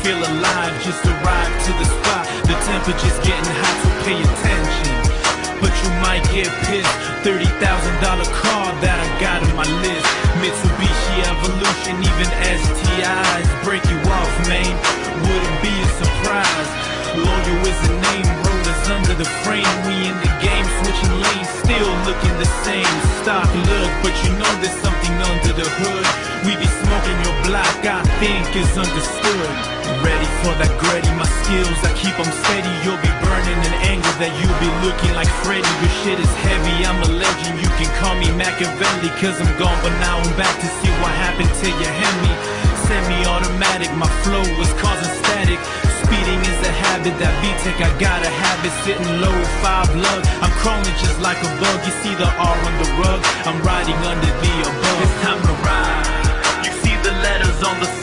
feel alive. Just arrived to the spot, the temperature's getting hot, so pay attention. But you might get pissed, $30,000 car that I got on my list. Mitsubishi Evolution, even STIs break you off, man, wouldn't be a surprise. Loyal is the name, rollers under the frame. We in the game, switching lanes, still looking the same. Stock look, but you know there's something under the hood. We be smoking your block, I think is understood. Ready for that Gretty, my skills, I keep them steady. You'll be burning in anger that you'll be looking like Freddy. Your shit is heavy, I'm a legend, you can call me Machiavelli. Cause I'm gone, but now I'm back to see what happened to your Hemi. Semi-automatic, my flow was causing static. Speeding is a habit, that VTEC, I gotta have it. Sitting low, 5 lug, I'm crawling just like a bug. You see the R on the rug, I'm riding under the above. It's time to ride, you see the letters on the